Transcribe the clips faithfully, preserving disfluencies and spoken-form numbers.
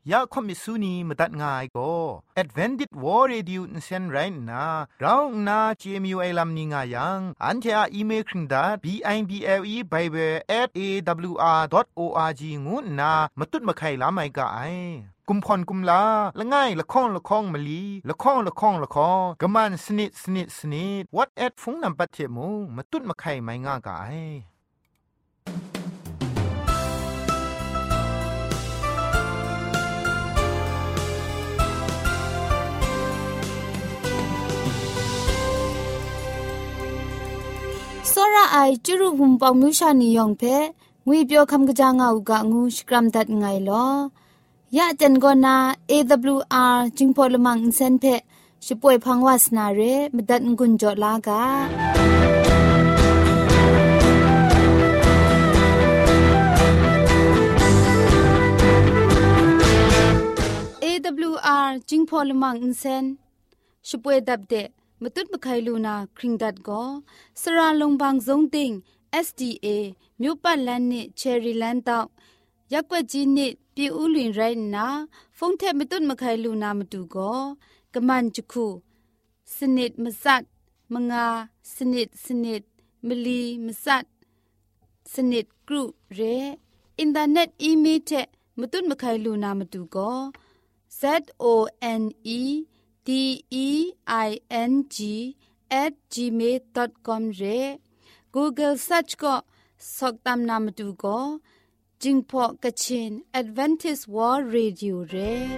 ยาคอมิสุนีมตัดง่ายก็ Advented War Radio นเซนไรนะเราหน้า จี เอ็ม ยู ไอ ลัมนิงายังอันเทออีเมลคิงดา บี ไอ บี แอล อี Bible แอท เอ ดับเบิลยู อาร์ ดอท โอ อาร์ จี งูนะมาตุดมาไข่ลาไม่กะไอกุมพรกุมลาละง่ายละข้องละข้องมะลีละข้องละข้องละข้องกะมันสนิดสนิดสนิด What at ฟงนำปัดเทมูมาตุดมาไข่ไม่ง่ากะไอစောရအိုင်ကျရုဟုံပေါမြူရှာနီယောင်ဖဲငွေပြောခမ်ကကြငါဥကငူစကရမ်ဒတ်ငိုင်လောยะจันกอนา เอ ดับเบิลยู อาร์ จิงพอลมังอินเซนเพชิป่วยพังวาสนาเรมดัดงุนจอลากา เอ ดับเบิลยู อาร์ จิงพอลมังอินเซนชิป่วยดับเดมตุดมะไคลูนาคริงดัดก็สระลงบางซงติง เอส ดี เอ มิวปัลแลนนิเชอรีแลนด์ตอกยักษ์กว่าจีนิปีอุลินไรนะฟงเทมตุนมะไคลูนามาดูก็กะมันจุคูสนิดมะสัดมะงาสนิดสนิดมะลีมะสัดสนิดกรุเรอินเทอร์เน็ตอีเมลเทมตุนมะไคลูนามาดูก็ Z O N E D E I N G at gmail dot com เร Google search ก็สอกตามนามาดูก็จิงพอกะชิน Adventist World Radio เร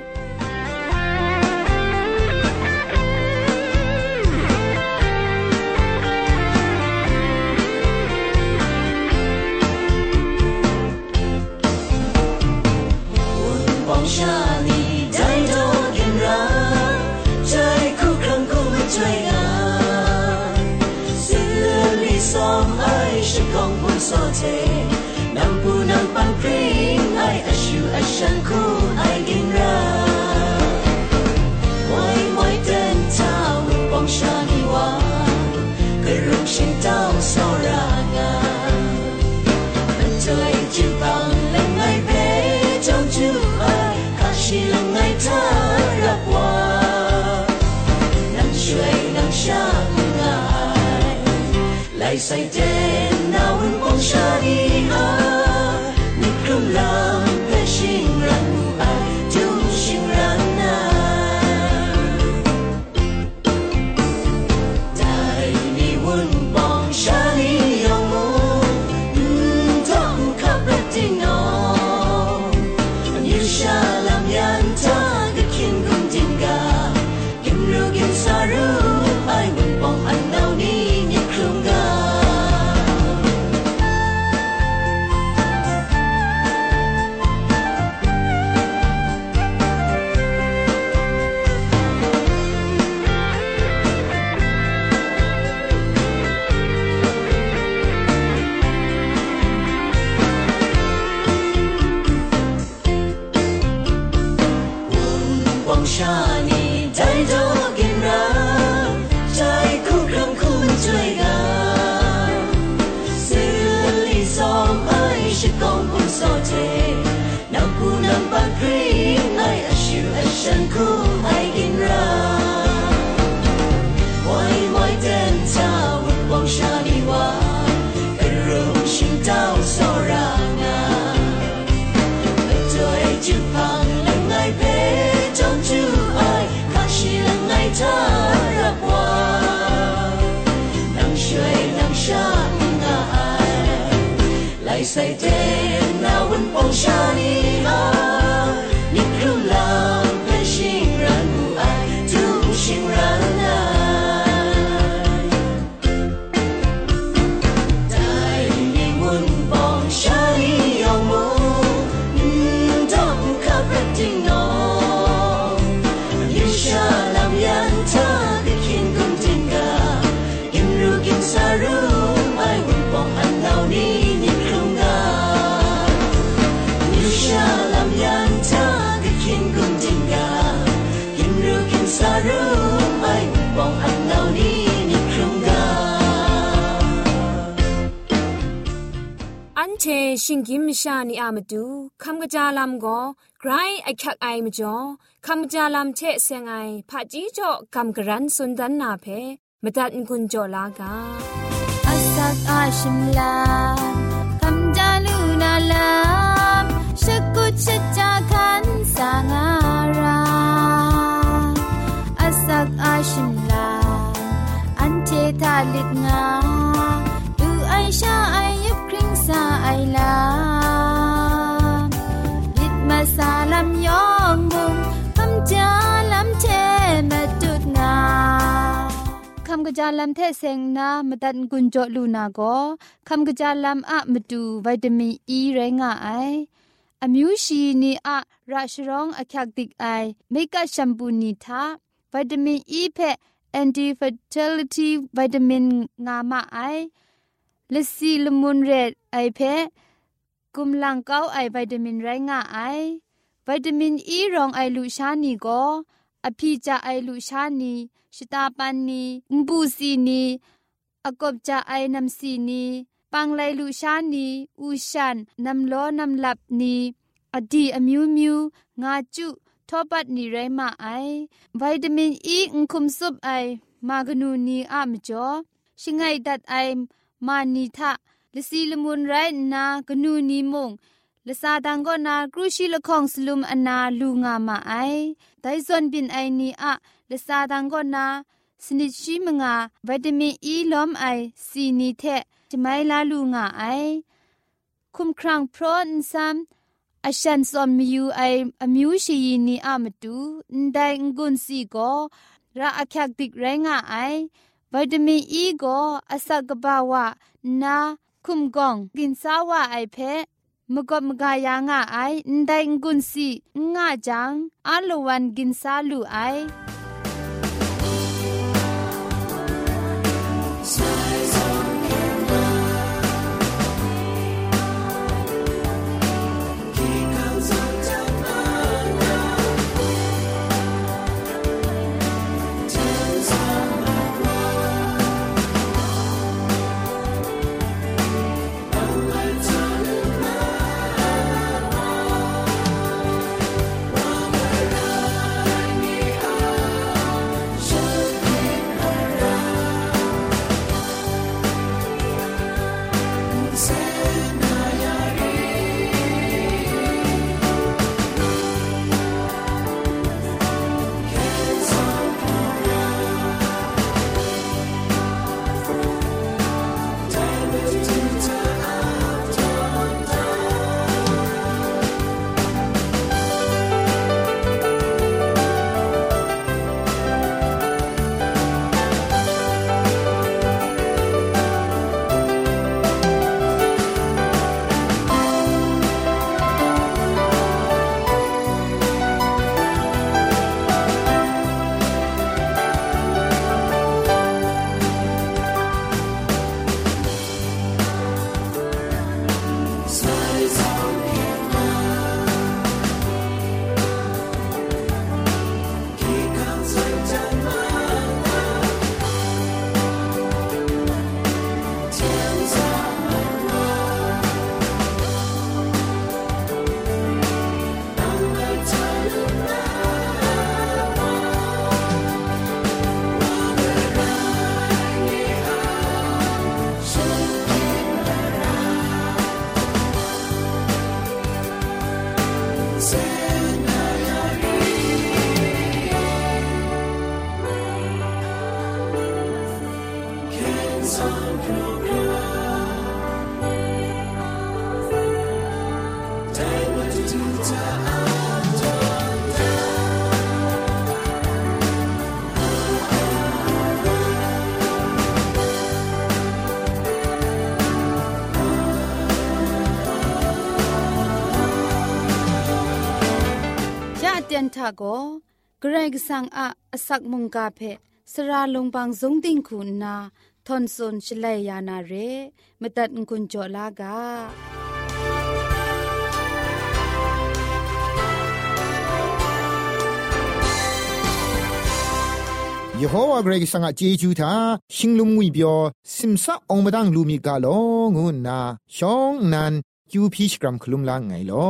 放下你再多点燃在苦坎苦的追赶是理想爱是共不所见能不能帮助爱爱是爱辛苦爱点燃我我等他放下你我可容心到所让啊本在就帮人爱陪中就爱可是人爱他让我能睡能相爱来晒点那温光下的爱你空浪的心让不爱就心让爱带你温光下的阳光嗯他不看不定哦留下两眼他的天空定格今日今杀入爱温光安到你你空个放下你再多点燃在苦坎苦追赶是理想爱是共不所见能不能帮助爱爱是爱辛苦爱点燃我我等他放下你我可容心到所让啊对就旁人爱陪中就爱可是人爱他让我能睡能相爱来晒点那温风下的爱你空浪的心然不爱就心然爱带你温风下的阳光嗯他不看不定哦อันเชชิงกิมชานีอามาดูคำกระจาลำก็ไกรไอคักไอมจ่อคำจาลำเชะเซงไอผาจีจ่อคำกรันสุนดันนาเพมตัดกุญจ่อลากาอาสักอาชิมลาคำจาลูนาลามชะกุชะจาคันสางาราอาสักอาชิมลาอันเททาลิดงาดูไอชาไอยุบคริงซาไอลายิดมาซาลำยองมุงคำจาลำเทมาจุดงาคำกระจาลำเทเซงนามาตัดกุญจลูนาโกคำกระจาลำอะมาดูวิตามินอีแรงไออมิวชีนีอะราชรองอะคักติกไอเมกะแชมพูนีทาวิตามินอีเพanti-fertility vitamin งามาไอลสีลมุนเรดไอเพกุมลังเก้าไอวิตามินไรงาไอวิตามินอีรองไอลูชานีโกอภิจาไอลูชานีชตาปันนีมบูซีนีอกบจาไอน้ำซีนีปังไลลูชานีอูชันน้ำล้อน้ำลับนีอดีอมิวมิวงาจุทอปัดนี่ไรมาไอวิตามินอีอุคุมซุปไอมากนูนีอามจ่อชิงไงดัดไอมานีทะลสีลมุนไรนากนูนีมงละซาดังก็นากรุชิละของสลุมอนาลูงามาไอไดซอนบินไอนีอะละซาดังก็นาสนิดชิมงาวิตามินอีล้อมไอซีนีเทจะไม่ลาลูงาไอคุมครังโปรนซัมอาชันซอมมิวไออมิวชีนีอามาดูนไดงกุนซีโกราอาคักติกไรงาไอวิตามินอีโกอาศักบาวะนาคุมกองกินสาวะไอเพมกบมกายางาไอนไดงกุนซีงาจังอาลวันกินสาลูไอเตียนทาโกเกรกสังอะสักมุงกาเพสระลงบางสงติงคุณนาทอนซนชลัยยานาเรมตัดกุญจลากายโฮวาเกรกสังอาเจจูทาชิงลุมงุยเปียวซิมซาองมาดังลูมิกาโลงูนาชองนันยูพีชกรัมคลุมลางไงโล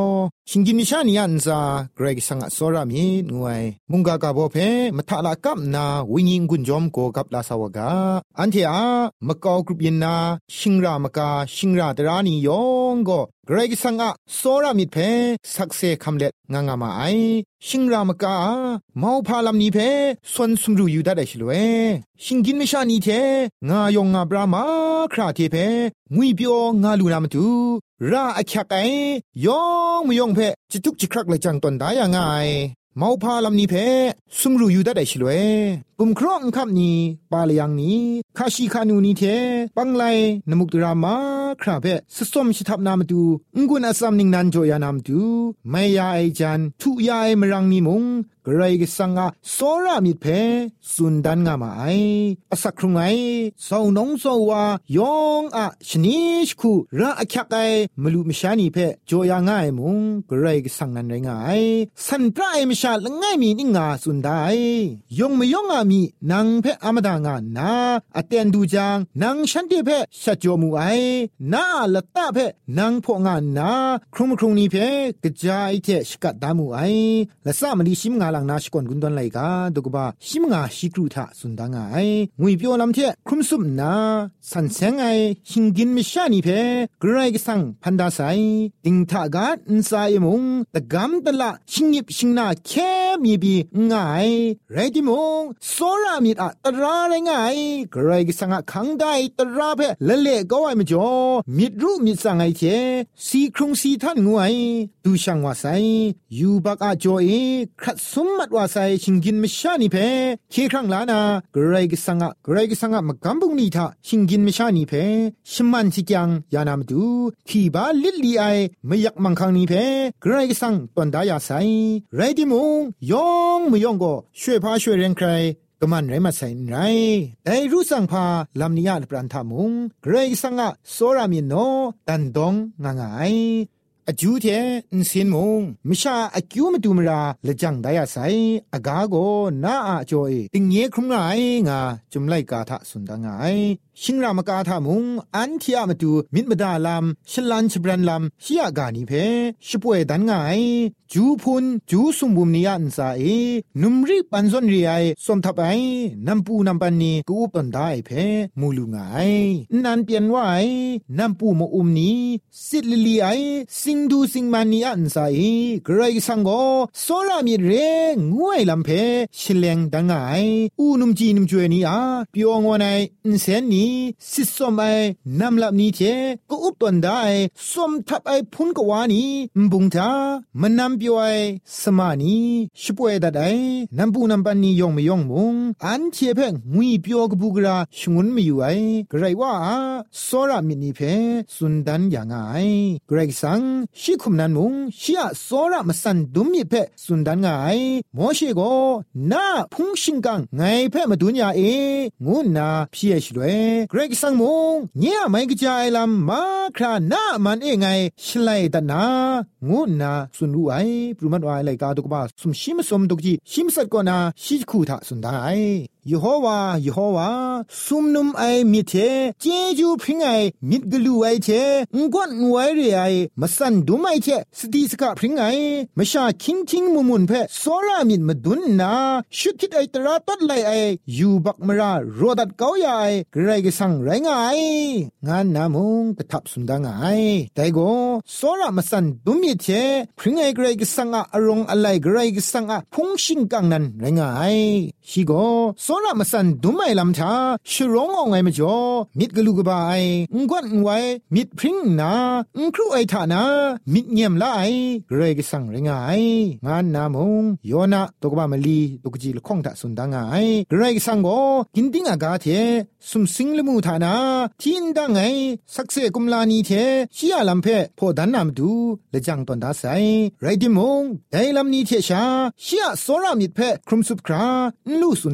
ชิงกินมิชานียันซาเกรกสังอสอรามีงวยมุงกากาโบเพมะทะละกับนาวิญิงกุนจอมโกกับลาสาวกาอันเทอามะกอกรุปยินนาชิงรามกาชิงราตรานียองโกเกรกสังอสอรามิเพสักเซคัมเล็ดงางามาไอชิงรามกาเมาพาลัมนีเพสวนสุมรูอยู่ได้ชลเวชิงกินมิชานีเทงายองงาบรามาคราเทเพงุยเปียวงาลูนามตูราอคักไอยองมยองเพจิตุกจิครักเลยจังตนได้ยังไงเมาพาลำนี้เพสุมรูอยู่ได้ชลเวปุ่มครองคับนี้ปาลยังนี้คาชิคานูนี้เทปังไลนมุกตรามาคราเพสสมชิทับนามตูงกุนอสัมนิงนันโจยานามตูไม่ยาไอจันทุยาไอมรังนี้มุงกระไรกสังอาโซรามิดเพสุนดันงามาไออสักครุงไอสาวนงสาวายองอะชนิชคูระอคักไอมลุมชานีเพโจยาง่ายมุงกระไรกสังนันไรงายสันปรายมชาละง่ายมีนิงาสุนได้ยองมยองอามีนางเพอามดางานาอเตนดูจางนางฉันเดเพชัจโจมูไอนาละตะเพนางพงานาครุมครุงนี้เพกระจายเทชกัดดามูไอละสามลีชิมงาลังนาชกอนกุนดอนไลกาดุกบะชิมงาชิกรูทะสุนดางไองุยเปียวลำเทครุมซุมนาสันเซงไอชิงกินมิชานีเพกรายกสังพันดาไซติงทากาอินไซมุงตะกัมตะละชิงยิบชิงนาแค่มีบีง่ายไรดิมงโซรามีอะตราไรงายกรายกสังอะขังได้ตราเพละเละก็ไอมจ่อมิดรูมิดสังไอเทสีครุงสีท่านงวยดูช่างว่าไซยูบักอะจ่อเอครัดสมมัดว่าไซชิงกินมิชานีเพเคครั้งลานากรายกสังอะกรายกสังอะมะกัมบุงนีทาชิงกินมิชานีเพชิมันจิจังยานามดูขีบาลิลลีไอไม่ยักมังคังนีเพกรายกสังตอนดายาไซไรดิมงยองมยองก็ช่วยพาช่วยเรียงใครกมันไรมาใส่ไรแต่รู้สังพาลำนิยาปรันทามุงเกรกสังอะโซรามิโนตันดงงางไออจูเทนสินมงมิชาอคิวมาดูมราละจังได้อาศัยอากาโกนาอาจอยติงเยครุงไรงาจุมไลกาทะสุนดางไอชิงรามกาทามุงอันที่อามาดูมิดมดาลามชลันชบรันลามชิยากานิเพชป่วยดันไงจูพุนจูสุมบุมนิยันซาเอนุมริปันซอนรีไอสมทับไอนัมปูนัมปันนีกูปันได้เพมูลุงไงนันเปลี่ยนว่าไอนัมปูมอุมนีสิลิลีไอสิงดูสิงมันนิยันซาเอกรายสังโกโซรามิเรงวยลำเพชิเลงดังไงอูนุมจีนุมจวยนีอาเปียวงวนไออินเซนนีสิสมไอนำลับนี้เทก็อุปตันได้สมทับไอพุนกวานีมบุงทามันนำเปียวไอสมานีช่วยดัดไอนำปูนำปันนียองไม่ยองมุงอันเชียเพงงุยเปียวกบุกราชงุนไม่อยู่ไอกระไรว่าโซรามินีเพสุนดันอย่างไงกระไรสังชิคุมนันมุงชิอาโซรามาสันดุมีเพสุนดันไงโมเชโกนาพุงชิงกังไงเพมาดุนยาเองูนาพี่เอชด้วยเกรกสังมงเนี่ยไม่กระจายลำมาคราหน้ามันเองไงชไลตันนางูนาสุนรู้ไอปรุมัดไว้เลยกาตุกบ้าสมชิมสมตุกจีชิมสัตก่อนาชิคูทะสุนได้ยโฮวายโฮวาซุมนุมไอมิเทเจจูพริงไอมิดกลูไอเทงกวนไวเรไอมาสันดุไมเทสติสกะพริงไอมชาคิงคิงมุมุนเพโซรามิดมาดุนนาชุดคิดไอตราตัดไลไอยูบักมราโรดัดเกาใหญ่ไกรกสังไรงายงานนามุงกระทับสุนดางไอแต่โกโซรามาสันดุมิเทพริงไอไกรกสังอะอรงอะไรไกรกสังอะพุงชิงกังนันไรงายชิโกโซรามาสันดุไม่ลำทาชร้องไงมาจ่อมิดกลูกบายงกวนไว้มิดพริ้งนางครูไอทานามิดเงียมไลเรกสังไรงายงานนามงโยนาตกบามลีตกจีลข้องตะสุนดางายเรกสังโกกินติงอากาเทสุมสิงลมูทานาทินดังไงสักเซกุมลานีเทชิอาลัมเพพอดันนามดูและจังตอนดาไซไรดิมงไดลัมนีเทชาชิอาโซรามิดเพครุมสุบคราลูสุนดางาย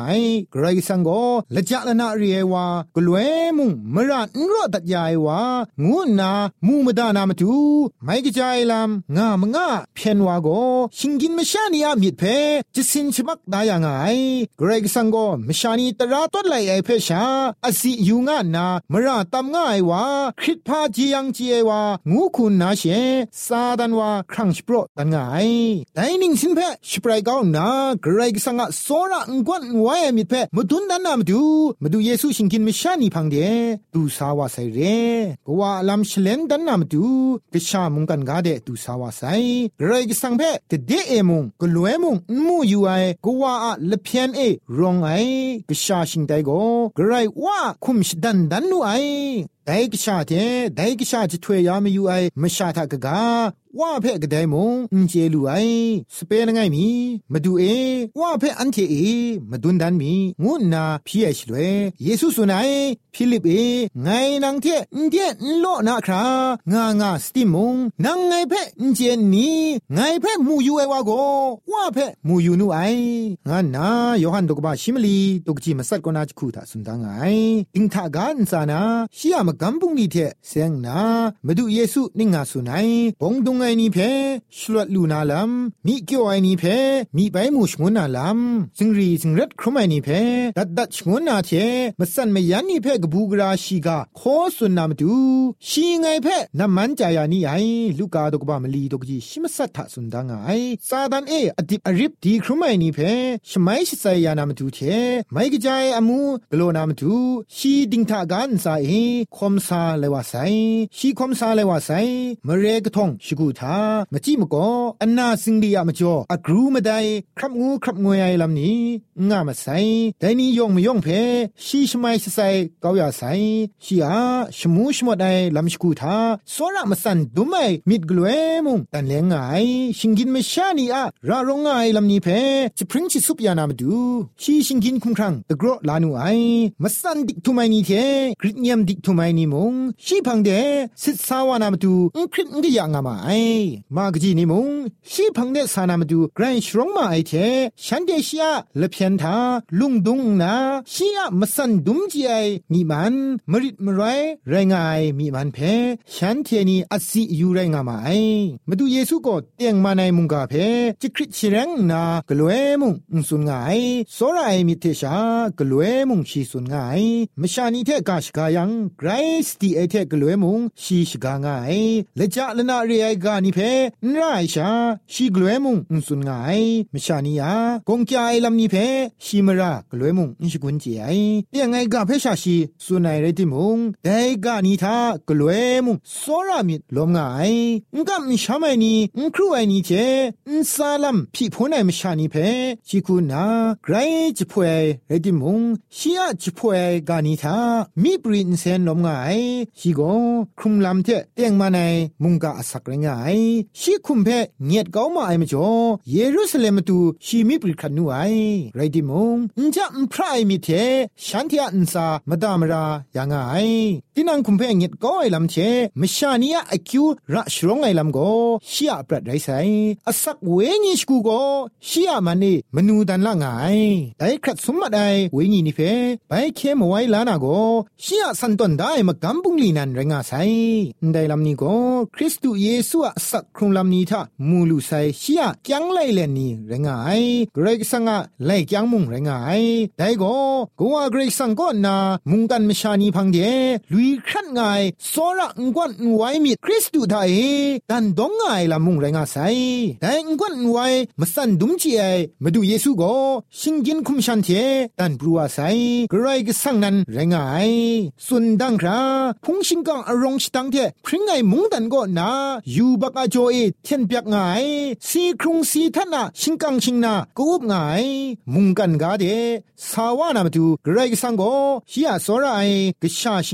กรกิสังโกละจะละนาเรียวากลวยมุงมรันรอตัดยายวางูนามูมดานามตูไม่กระจายลำงามงาเพียนวาโกชิงกินมชานีอามิดเพจะสินชมักได้ยังไงกรกิสังโกมชานีตราต้นไหลไอเพชาอสิยูงานามรันตามง่ายวาคริตพาจียังจีเอวางูคุณนาเชซาดันวาครั้งสโปรตันง่ายแต่นิ่งสินเพสปรายก้าวนาเกรกสังกโซระงกวนไว้มิดเพมาดุนดันนามาดูมาดูเยซูชิงกินมิชานีพังเดดูสาวาไซเรกว่าลำเชลนดันนามาดูกชามุงกันกาเดดูสาวาไซเกรกสังเพตเดเอมุงกลัวมุงมูยูไอกว่าเลเพียนเอรองไอกชาชิงไดโกเกรว่าคุมชดันดันนูไอไดกชาเทไดกชาจิถวยยามยูไอมชาทากกาว่าเพ่กระไดมงอินเจลูไอสเปนไงมีมาดูเอว่าเพ่อันเทเอมาดุนดันมีงูนาพี่เอชลวยเยซูสุนัยฟิลิปเอไงนางเทอินเดียนโลนาครางางาสติมงนางไงเพ่อินเจนีไงเพ่มูยูไอวาโกว่าเพ่มูยูนูไองานนาโยฮันตกบาชิมลีตกจีมาสัตกนาจคูตาสุนดังไงอิงทากานซานาชิยามกัมปุงนีเทเซงนามาดูเยซูนิงาสุนัยบงดุงไงนี่เพชลวดลูนาลัมมีเกี่ยวไอนี่เพมีใบมูชงนาลัมจึงรีจึงรัดครุมไอนี่เพดัดดัดชงนาเทมาสั่นไม่ยันนี่เพกบูกราชีกาโคสุนนามดูชีไงเพน้ำมันใจยานี่ไอลูกาดกบามลีดกจีชิมสัทธะสุนดังไอซาดันเออดิบอริบดีครุมไอนี่เพชไมชิไซยานามดูเทไม่กระจายอมูกโลนามดูชีดิงทากันซาเอคอมซาเลวาไซชีคอมซาเลวาไซมเรกทองชิกูทามจิมก็อันนาสิงดียามจ่ออักรูมาได้ครับงูครับงวยไอลำนี้งามาใส่แต่นี่ยงไม่ยงเพชีชไม่ใส่เกาอย่าใส่ชีอาชมูชมดไอลำสกูทาสระมาสันดุไม่มิดกลวยมุงแต่เลี้ยงไงชิงกินไม่ชานีอะรารงไงลำนี้เพจะพริ้งชิสุปยานามาดูชีชิงกินคุ้มครั้งตะกรอลานูไอมาสันดิกทุไมนี่เทกริดเนียมดิกทุไมนี่มุงชีพังเดสิสาวานามาดูอุคริดงก็ยังงามาไอมากจีนิมงชีพังเดสานามาดูไกรชรองมาไอเทฉันเดชยาเลเพียนทาลุงดุงนาชียมาสันดุมจีไอมีมันมริดมไรไรงายมีมันเพฉันเทนีอัสิยูไรงามาไอมาดูเยซูก็เตียงมาในมุงกาเพจิคริชิเรงนากลวยมุงสุนงายโซราไอมิเทชากลวยมุงชีสุนงายมชานีเทกาชกายังไกรสตีไอเทกลวยมุงชีชกางายเลจาลนาเรียกานิเพนไรชาชีกลวยมุงอุสุนงายมชานียากงจายลำนี้เพชีมรากลวยมุงอิชกุนเจียเตียงไงกาเพชาชีสุนัยเรติมุงแต่กานิทากลวยมุงโซรามิดลมงายงกัมชามัยนีงครูไอนีเจนซาลัมพี่พูนไอมชานีเพชีกุนาไกรจิพวยเรติมุงชียจิพวยกานิทามีปรินเซนลมงายชีโกครุมลำเทเตียงมาในมุงกาสักไรงายชีคุมเพเงียดเก้ามาไอมจ่อเยรูซาเล็มตูชีมีปริคันนูไอไรดิมงอินจะอินพรายมิเทฉันเทียอินซามาดามรายังไงที่นังคุมเพเงียดเก้าไอลำเชมชานียไอคิวระชรองไอลำโกชียปรัดไรไซอสักเวญิชกูโกชียมันนี่มนูดันละไงไอครัดสมมาไอเวญินิเพไปเคมไว้ลานาโกชียสันตอนได้มากำปุงลีนันไรงาไซได้ลำนี้โกคริสตุเยซูอะสักครุงลำนี้ท่ามูลูไซชียจังไลเลนี่ไรงายเกรกสังอะไลจังมุงไรงายได้โกกัวเกรกสังก็นามุงกันมชานีพังเดลุยครัดไงโซระงกวนไว้มีคริสตุไทยดันดงไงลำมุงไรงาไซแต่งกวนไว้มาสันดุมจีไอมาดูเยซูโกชิงกินคุมชันเทดันปลัวไซเกรกสังนั้นไรงายสุนดังคราพุงชิงกังอารมณ์ตังเทพริ้งไงมุงดันก็นายูบักอาโจเอเทียนเปียกไงสีครุงสีทันนาชิงกังชิงนากูบไงมุงกันกาเดสาวานามาดูไกรสังโกชียสอไรกชาชิงไตเพ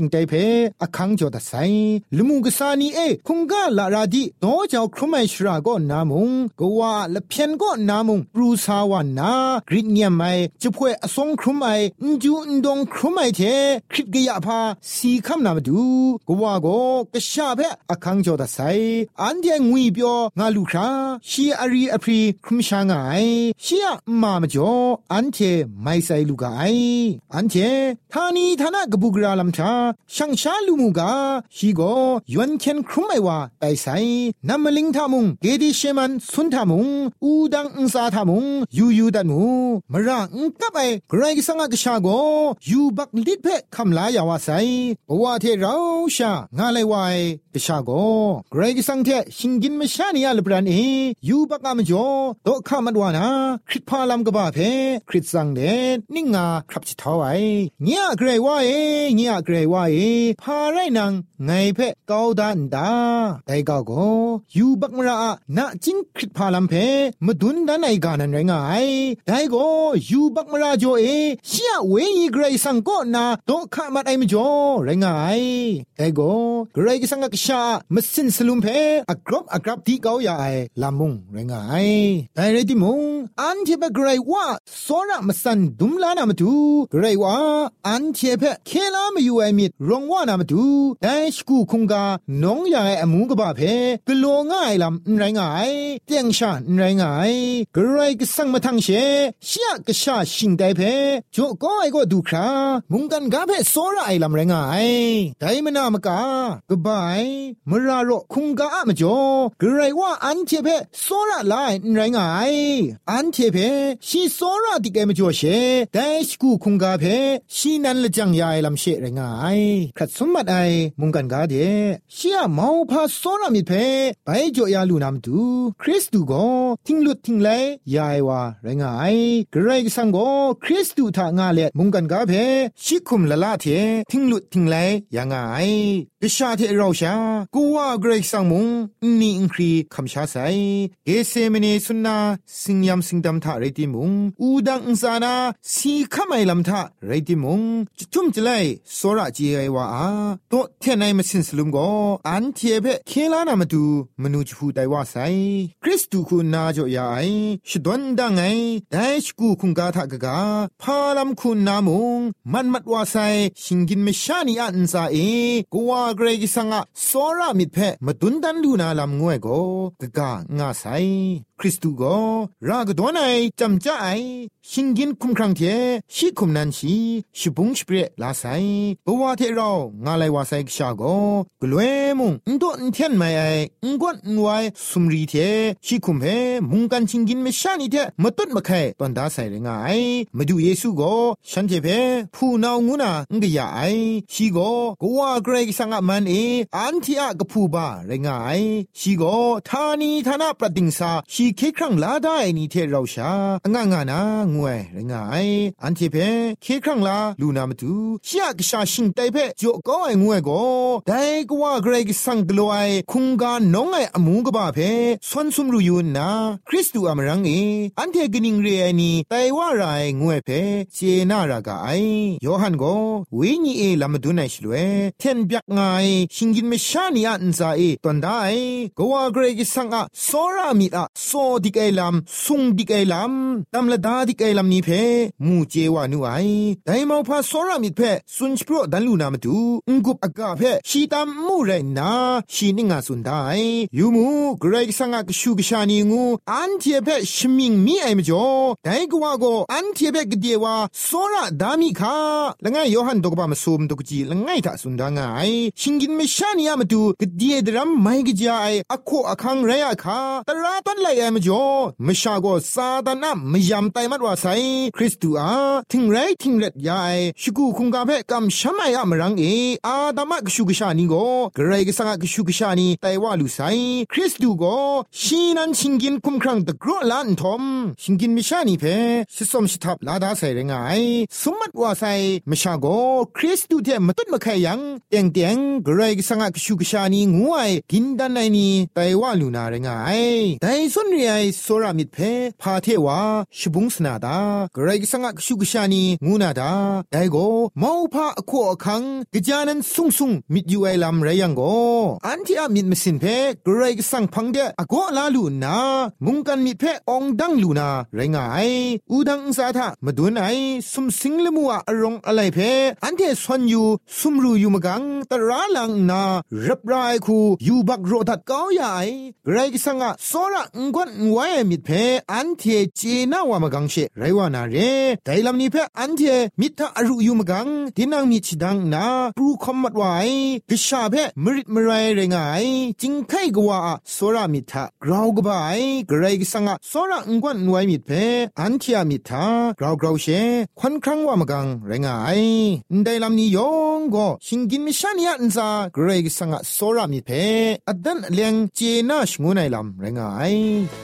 อคังจอดไซลมุงกษานีเอคุงกะละราดิโนเจ้าครุไมชราก็นามุงกว่าละเพียนก็นามุงปรูซาวันนากริดเนียมไมจะพวยอสงครุไมอุจูอุดงครุไมเทคริดกะยะพาสีคำนามาดูกว่าก็กะชาเพอคังจอดไซอันเดียงวีเปียวงาลูคราชีอารีอพรีครุมชางไงชียมามาจ่ออันเทไม่ใส่ลูกไออันเททานีทานากบุกราลัมทาช่างชาลูมูกาชีโกยวนเคนครุมไอวาไอไซนัมมลิงทามุงเกดิเชมันสุนทามุงอูดังอุนซาทามุงยูยูดันมูมระอุนกับไอไกรกิสังกชาโกยูบักลิดเพคำลายาวาไซบวาเทเราชางาไลวายกชาโกไกรกิสังเทชิงกินมชานียาลบรันเอยูบักามจ่อโตคามัดวานาคริตพาลัมกบาเพคริตสังเดนิงาครับชิทาวไอเงียเกรวาเอเงียเกรวาเอพาไรนังไงเพกาวดันดาไดกาวโกยูบักมรานะจิงคริตพาลัมเพมดุนดันไอกานันไรงายไดโกยูบักมราจ่อเอเชียเวยีเกรสังก็นาโตคามัดไอมจ่อไรงายไดโกเกรกิสังกชามสินสลุมเพอักรบอักรับที่กาวยาไอลามุงไรงายไดเรติมุงอันเทเปเกรว่าโซระมสันดุมลานามาดูเกรว่าอันเทเปเคลามอยู่ไอมิดรองว่านามาดูได้สกูคุงกาน้องยาไออมูกบาเพกลัวง่ายลำไรงายเตียงชาไรงายเกรก็สั่งมาทังเชเชียกชาชิงได้เพโจก็ไอก็ดูครามุงกันกาเพโซระไอลำไรงายได้มนามกากบายมราโรคุงกาอะมจ่อเกรว่าอันเทเปโซระไลไรงายอันเทเพชีโซราติเกมจ่อเชแต่สกูคุงกาเพชีนันละจังยายลำเชไรงายขัดสมบัติไอมุงกันกาเดเชียเมาพาโซรามิเพไปจ่อยาลูนามตูคริสตูก็ทิ้งลุดทิ้งไลยายว่าไรงายเกรกสังก็คริสตูทางาเลมุงกันกาเพชิคุมละละเททิ้งลุดทิ้งไลยังไงกชาเทเราชากูว่าเกรกสังมุงนี่อิงครีคำชาไซเกเซเมเนสุนนาสิงยามสิงดำทะไรติมุงอูดังอุนซานาสีขมายลำทะไรติมุงจุจุมจะไลโซระจีไอวาอาโตเทนไนมาสินสลุมก็อันเทเปเคลานามาดูมนูจพูไดว่าไซคริสตูคุณนาจ่อยาไอชดวนดังไงได้ชกูคุงกาทะกะกาพาลัมคุณนามุงมันมัดว่าไซชิงกินเมชานีอันซาเอกัวเกรกิสังะโซระมิดเพมาดุนดันลูนาลำงวยก็กะกางาไซคริสตูก็รากดวนไอจำใจไอชิงกินคุมครังเทชิคุมนันชีชิบุงสเปรลาไซบวาเทเรางาไลวาไซกชาโกกลวยมุงอุนโดนเทียนไม่ไออุนกวนอุนไวสุมรีเทชิคุมเพมุงกันชิงกินไม่ชานิเทมาตุดมาไข่ตอนดาไซเรงไอมาดูเยซูก็ฉันเทเพผู้นาวงูนาอุนกยาไอชีโกกัวเกรกสังอามันเออันที่อากผู้บาเรงไอชีโกทานีทานาประดิงซาชีเคครั้งลาได้นี่เทเราชางางานางวยไรงายอันที่เพเคครั้งลาลูนามาดูเชียกชาชิงไตเพจ่อก็ไองวยก็ได้ก็ว่าเกรกสังกลวยคุงกาน้องไออมูกบาเพสวนสมรูยูนาคริสตูอามรังเออันเทกนิงเรนีไตว่าไรงวยเพเจนารากาไอโยฮันก็วิญญเอลามดูไนชลเวเทนบักไงชิงกินเมชานีอันซาเอตอนได้ก็ว่าเกรกสังอะโซรามิดอะโซดิกไอลัมซุงดิกไอลัมตำละดาดิกไอลัมนี้เพมูเจวานุไอไดมาวพาโซรามิดเพสุนชโปรดันลูนามาดูงกุบอากาเพชีตามมูเรนาชีนิงาสุนได้ยูมูเกรกสังอะกชูกชานีงูอันเทียเพชมิงมีไอมจ่อไดกว่าโกอันเทียเพกเดียวาโซราดามิคาละไงโยฮันตกบามาซูมตกจีละไงทะสุนดาไงชิงกินเมชานียามาดูกเดียดรัมไมกจายอโคอคังไรอะคาตราตันไลไอมจ่อมชาโกซาตานะมยามไตมัดว่าไซคริสตูอาทิงไรทิงเล็ดยายชิกูคุงกาเพกัมชามายามรังเออาดามะกชูกชานีโกเกรกสังกชูกชานีไตว่าลูไซคริสตูโกชีนันชิงกินคุมครังตะกรอลันทอมชิงกินมิชานีเพชิสมชิทับลาดาไซเรงไอสมมัดว่าไซมชาโกคริสตูเทมตุดมะไคยังเตียงเตียงกระไรก็สังกชูกชานีงูไอกินดันไอนีไตว่าลูนาเรงไอแต่ส่วนเรียโซรามิดเพพาเทวาชบุงสนาดากระไรก็สังกชูกชานีงูนาดาแต่โกมอพาอโคอคังกะจานันซุงซุงมิดยูไอลำไรยังโกอันที่อามิดมสินเพกระไรก็สังพังเดอโกลาลูนามุงกันมิดเพองดังลูนาไรงไออูดังสาทะมาดูไอซุมสิงเลมัวอรงอะไรเพอันเทสวนอยู่ซุมรูอยู่มกังตะราลังนารับรายคูอยู่บักโรดัดก้าวใหญ่ไรกิสังะโซระงกวนไว้มิดเพอันเทเจน่าวามกังเชไรวานาเรแต่ลำนี้เพอันเทมิทะอรุอยู่มกังดินังมิชิดังนาปรูคอมมัดไว้กิชาเพมริดมไรเรงไงจิงไคกว่าโซระมิทะกราวกบายไรกิสังะโซระงกวนไว้มิดเพอันเทมิทะกราวกราวเชควันครั้งว่ามกังเรงไงได้ลำนี้ยองก็ชิงกินมิชานียันซาเกรกสังะโซรามิเพอดันเลียงเจน่าชงูไนลำเรงไอ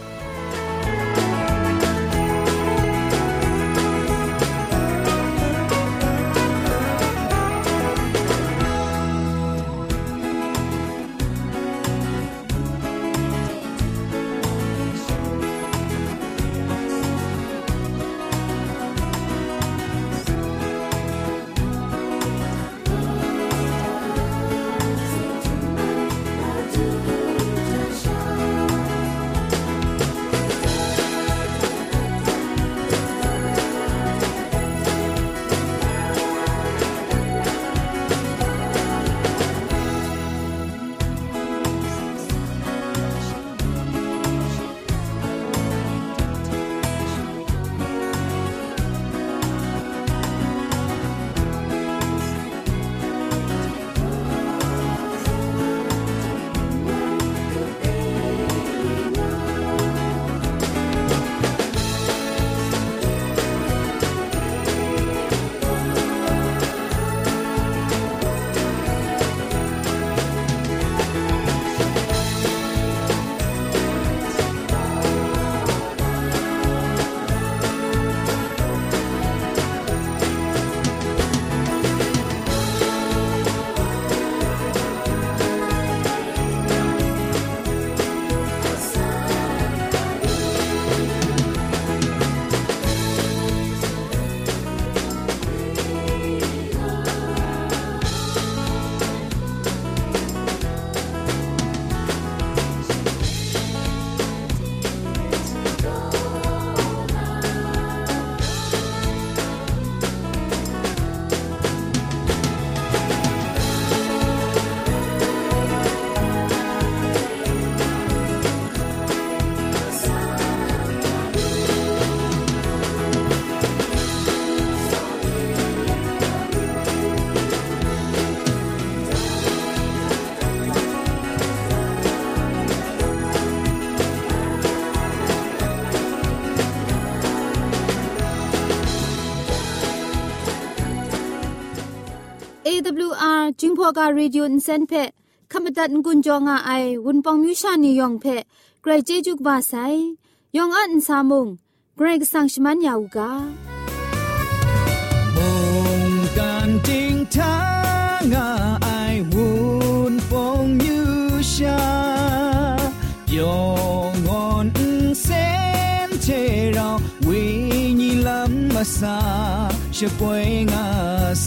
เอ ดับเบิลยู อาร์ จิงพอกาเรดิโออินเซนเพขมตัดกุญจงอาไอวุนปองมิวชานียองเพไกรเจจุกบาไซยองอันซามุงไกรกสังชมันยาวกามงกันจิงทางาไอวุนปองมิวชายองอนเซนเทราวิญิลัมมาซาชะป่วยงาไซ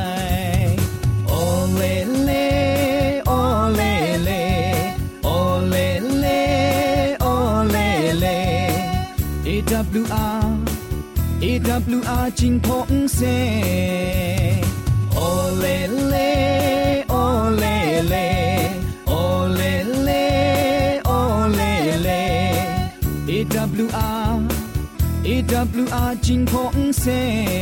เอ ดับเบิลยู อาร์ เอ ดับเบิลยู อาร์ จิงพงเซโอเลเลโอเลเลโอเลเลโอเลเล เอ ดับเบิลยู อาร์ เอ ดับเบิลยู อาร์ จิงพงเซ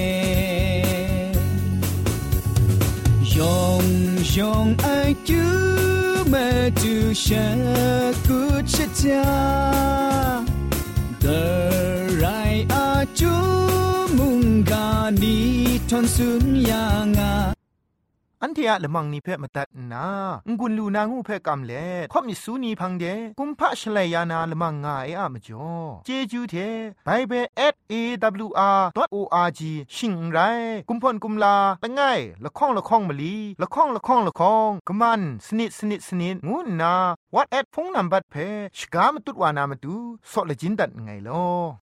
ยองยองไอจูเมจูเชกุชะจาเดไรอาจูมุงกานีทอนสุนยางาอันเทียละมังนิเพ่มาตัดนางุนลูนางูเพ่กำเล่ข่อมิสูนีพังเดกุมพะชเลยานาละมังงาเออะมจ่อเจจูเทไบเบิล แอท เอ ดับเบิลยู อาร์ ดอท โอ อาร์ จี ชิงไรกุมพ่นกุมลาละง่ายละข้องละข้องมะลีละข้องละข้องละข้องกะมันสนิดสนิดสนิดงูนา WhatsApp พงนัมบัดเพชกามตุดวานามตุสอเลจินดัดไงลอ